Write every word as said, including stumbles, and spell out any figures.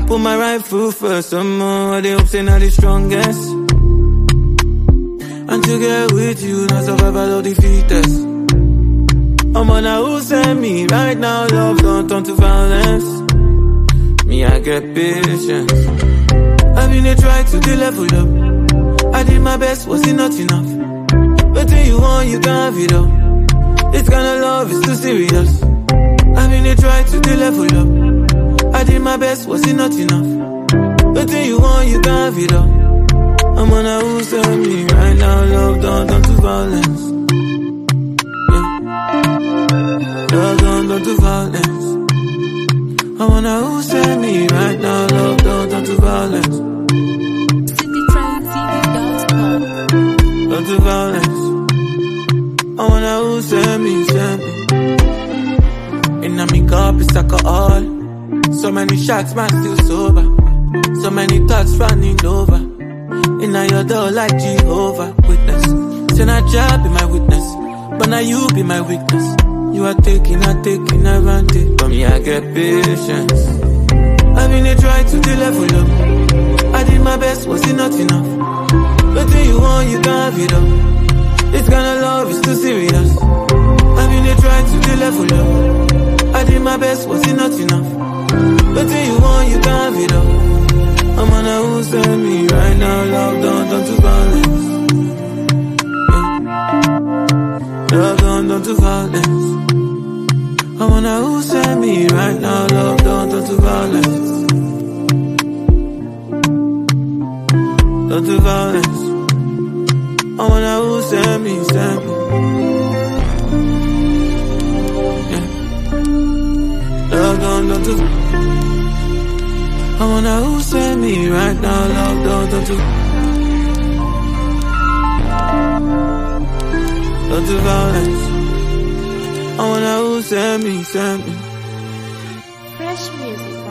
put my right foot first. Some more, they hope say not the strongest. And to get with you, not survival of the fittest. I'm on a who send me right now, love don't turn to violence. Me, I get patience. I've been a try to the level up. I did my best, was it not enough? But then you want, you can have it all. This kind of love is too serious. I've been a try to the level up. I did my best, was it not enough? But then you want, you can have it all. I'm on a who send me right now, love don't turn to violence. Love don't turn to violence. I wanna who send me right now, love don't turn to violence. City Trend T V dot com. Turn to violence. I wanna who send me, send me. In a me cup it's alcohol. So many shots, man still sober. So many thoughts running over. In a your door like Jehovah Witness. Say not job be my witness, but now you be my weakness. You are taking, I taking advantage. But me, I get patience. I've been a try to the level up. I did my best, was it not enough? But then you want, you can have it all. This kind of love is too serious. I've been a try to the level up. I did my best, was it not enough? But then you want, you can have it all. I'm on a who send me right now, love don't turn to violence. Yeah. Love don't turn to violence. I wanna who send me right now, love don't turn to violence. Don't to violence. I wanna who send me, send me. Yeah. Love don't turn to. I wanna who send me right now, love don't turn to. Don't to violence. I wanna who send me, send me. Fresh music.